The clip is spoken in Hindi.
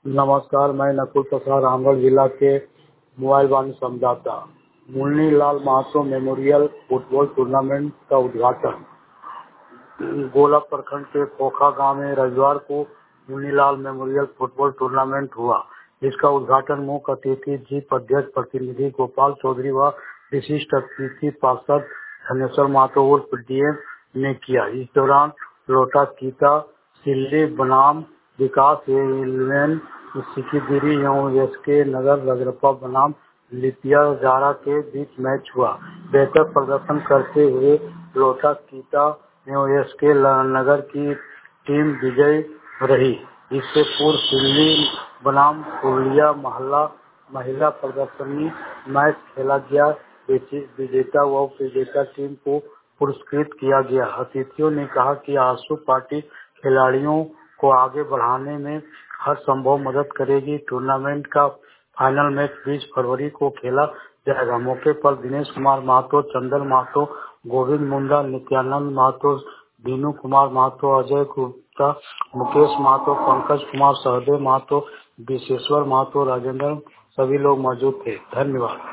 नमस्कार, मैं नकुल प्रसाद रामगढ़ जिला के मोबाइल वाणी संवाददाता। Munni Lal Mahto memorial football tournament का उद्घाटन गोला प्रखंड के खोखा गांव में रविवार को Munni Lal memorial football tournament हुआ। इसका उद्घाटन मुख्य अतिथि जीप अध्यक्ष प्रतिनिधि गोपाल चौधरी व विशिष्ट अतिथि पार्षद धनेश्वर महतो उर्फ डीएम ने किया। इस दौरान लोटा कीता सिल्ली बनाम विकास 11 सिक्कीगिरी एवं एसके नगर रजरप्पा बनाम लिपिया जारा के बीच मैच हुआ। बेहतर प्रदर्शन करते हुए लोटा कीता एवं एसके नगर की टीम विजयी रही। इससे पूर्व सिल्ली बनाम पुरुलिया महिला प्रदर्शनी मैच खेला गया। विजेता व उपविजेता टीम को पुरस्कृत किया गया। अतिथियों ने कहा कि आसू पार्टी खिलाड़ियों को आगे बढ़ाने में हर संभव मदद करेगी। टूर्नामेंट का फाइनल मैच 20 फरवरी को खेला जाएगा। मौके पर दिनेश कुमार महतो, चंदन महतो, गोविंद मुंडा, नित्यानंद महतो, दीनू कुमार महतो, अजय गुप्ता, मुकेश महतो, पंकज कुमार, सहदेव महतो, विशेश्वर महतो, राजेंद्र सभी लोग मौजूद थे। धन्यवाद।